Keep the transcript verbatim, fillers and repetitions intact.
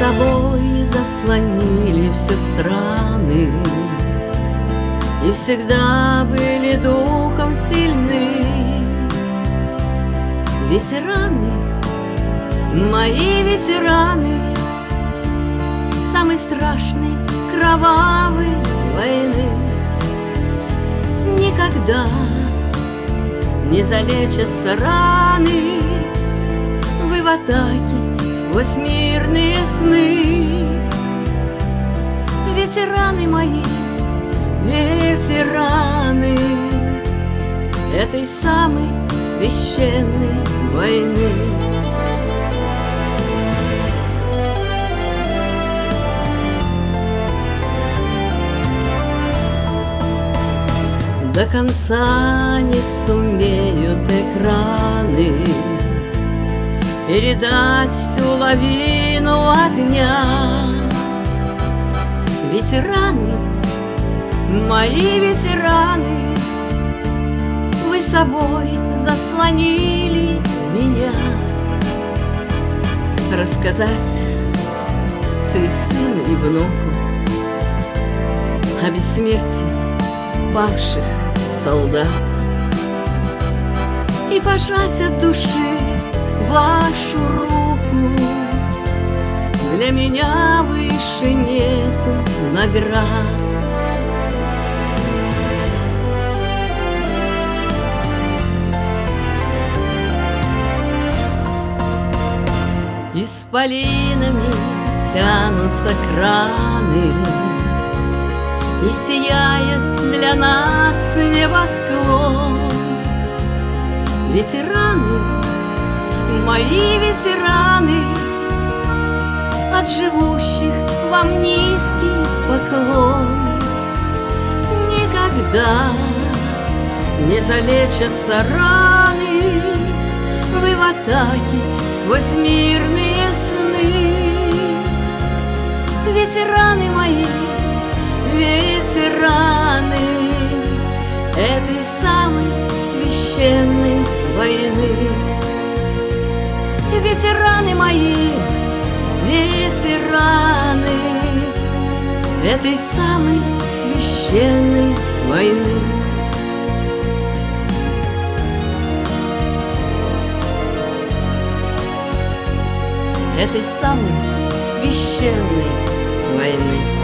собой заслонили все страны и всегда были духом сильны. Ветераны, мои ветераны самой страшной кровавой войны. Никогда не залечатся раны, вы в атаке сквозь мирные сны. Ветераны мои, ветераны этой самой священной войны. До конца не сумеют экраны передать всю лавину огня. Ветераны, мои ветераны, вы собой заслонили меня. Рассказать все и сыну, и внуку о бессмертии павших солдат и пожать от души вашу руку. Для меня выше нету наград. Исполинами тянутся краны, и сияет для нас небосклон. Ветераны, мои ветераны, от живущих вам низкий поклон. Никогда не залечатся раны, вы в атаке сквозь мирные сны. Ветераны мои, ветераны этой самой священной войны. Ветераны мои, ветераны этой самой священной войны. Этой самой священной войны.